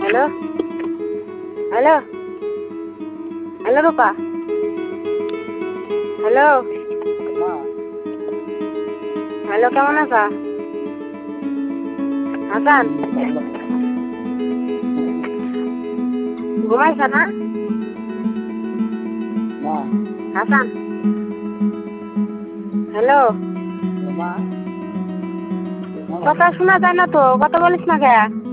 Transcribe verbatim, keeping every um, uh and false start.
hello hello hello Rupa hello hello কেমন আছো হাসান ঘুমাইছ না হাসান হ্যালো কথা শোনা যায় না তো কথা বলিস না কে